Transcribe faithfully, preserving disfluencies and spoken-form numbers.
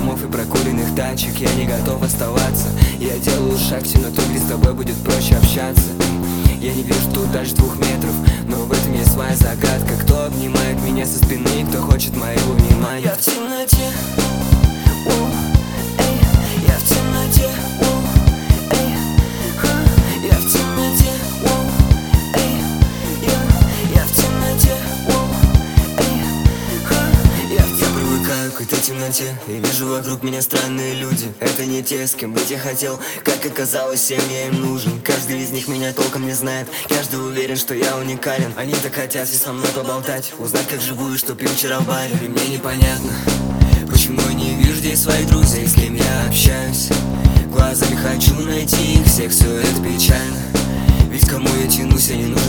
домов и прокуренных тачек. Я не готов оставаться. Я делаю шаг все на то, где с тобой будет проще общаться. Я не вижу тут даже двух метров, но в этом есть своя загадка. Кто обнимает меня со спины, кто хочет моего внимания. Я в темноте, о, эй, я в темноте, о, эй, ха, я в темноте, о, эй, я, я в темноте, о, эй, ха, я в темноте. Я привыкаю к этой темноте и вижу вокруг меня странные люди. Это не те, с кем быть я хотел. Как оказалось, всем я им нужен. Каждый из них меня толком не знает. Каждый уверен, что я уникален. Они так хотят все со мной поболтать, узнать, как живу и что пил вчера в баре. И мне непонятно, почему я не вижу здесь своих друзей, с кем я общаюсь. Глазами хочу найти их всех, все это печально. Ведь к кому я тянусь, я не нужен.